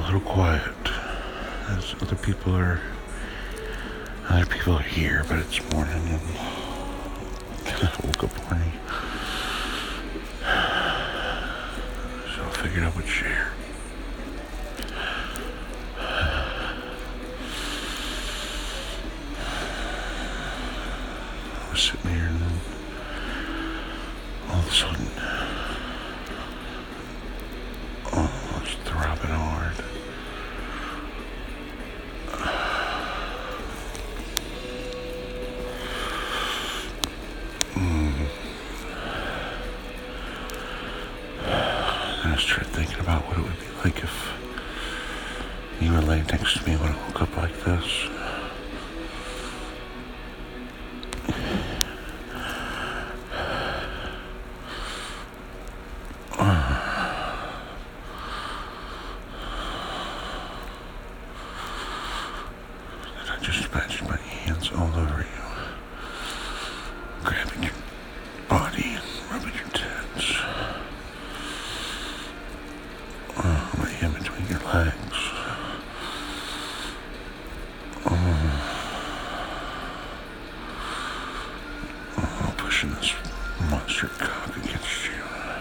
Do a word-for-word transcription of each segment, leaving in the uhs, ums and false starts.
little quiet as other people are other people are here, but it's morning and I woke up morning. So I figured I would share. I was sitting here and then all of a sudden, oh, I was throbbing hard. Mm. And I started thinking about what it would be like if you were laying next to me when I woke up like this. I just imagine my hands all over you, grabbing your body and rubbing your tits. Oh, my hand between your legs. Oh, oh, pushing this monster cock against you.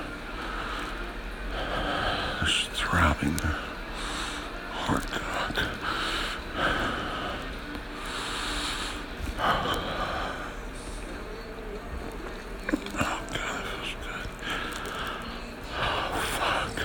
This throbbing hard cock. Oh, God, that feels good. Oh, fuck.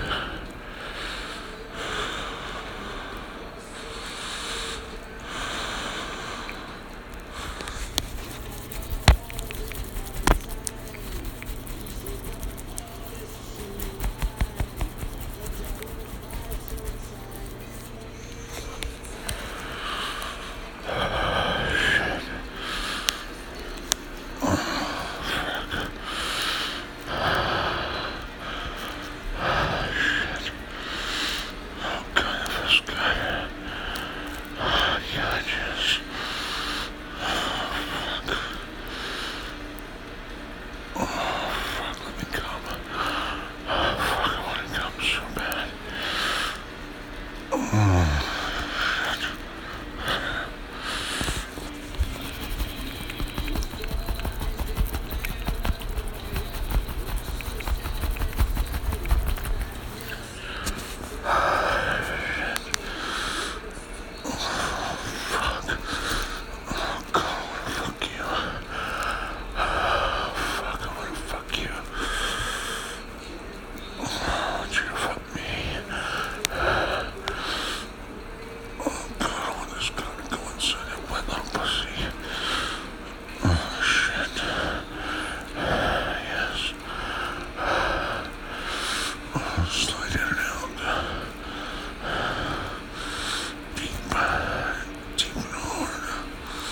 Slide in and out. Deep, deep and hard.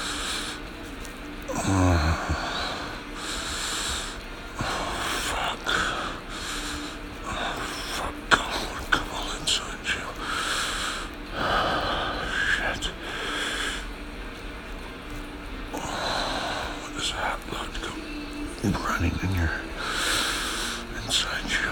Oh, fuck. Oh, fuck. Come on, come on inside you. Oh, shit. Oh, what does that blood go running in your inside you?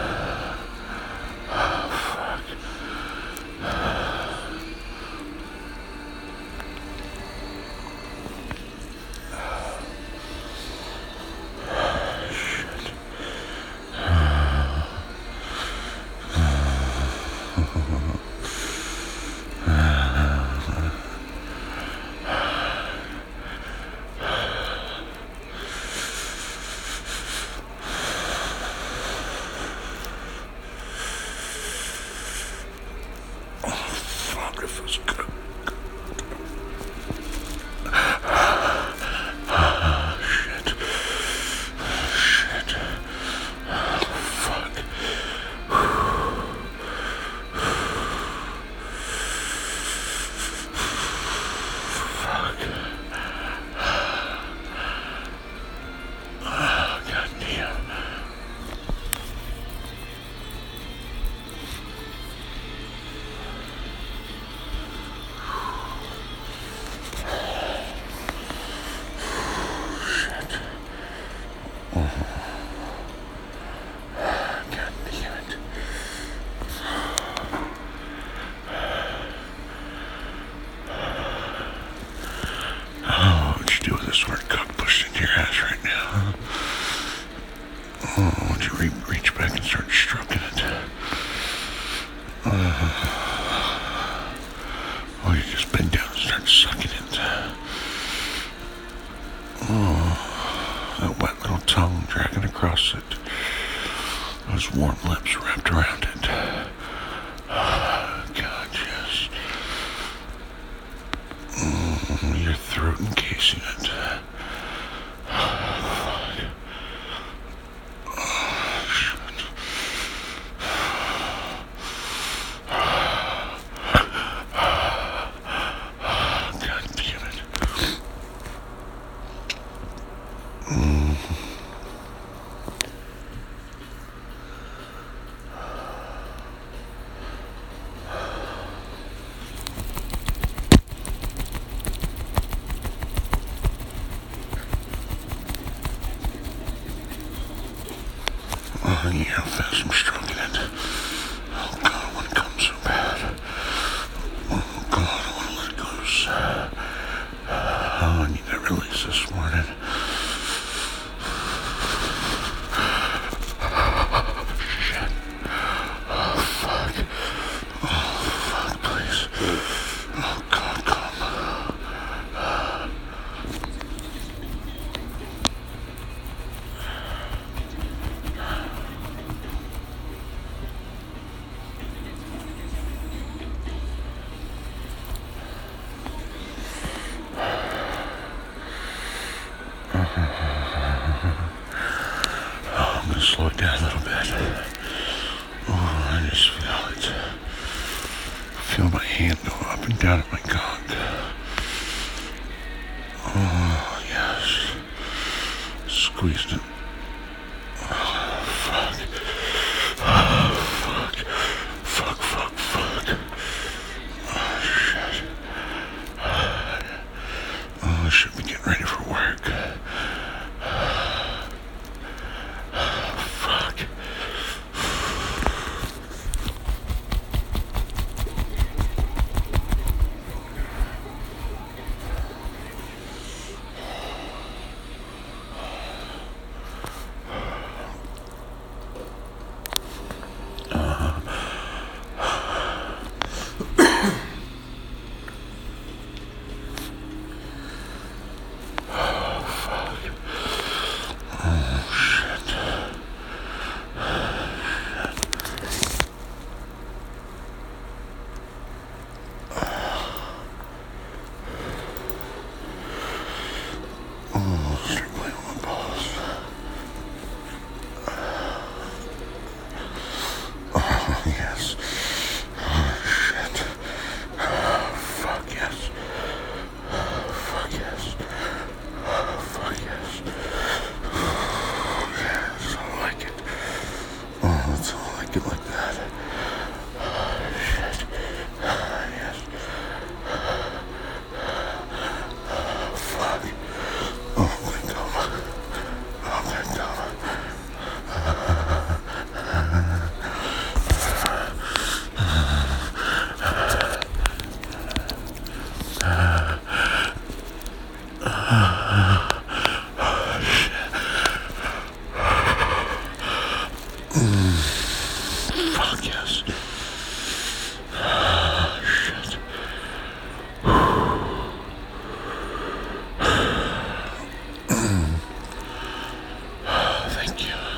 It feels good. Oh, shit. Shit. Oh, fuck. Fuck. Oh, goddamn. back and start stroking it. Uh, or you just bend down and start sucking it. Oh, that wet little tongue dragging across it. Those warm lips wrapped around it. God, yes. Mm, your throat encasing it. Oh, yeah, how fast I'm stroking it. Oh, God, I want to come so bad. Oh, God, I want to let it loose. Oh, I need that release this morning. Oh, shit. Oh, fuck. Oh, fuck, please. Oh, God, come. Oh, I'm going to slow it down a little bit. Oh, I just feel it. Feel my hand go up and down at my cock. Oh, yes. Squeezed it. Oh, fuck. Oh, fuck. Fuck, fuck, fuck. Oh, shit. Oh, I should be getting ready for work. Fuck. Oh, start playing with my balls. Oh, yes. Oh, shit. Oh, fuck yes. Oh, fuck yes. Oh, fuck yes. Oh, yes, I like it. Oh, it's all like it like that. Oh, shit. Oh, yes. Oh, fuck. Oh, my God. Oh, my God. Fuck yes. Oh, shit. Thank you.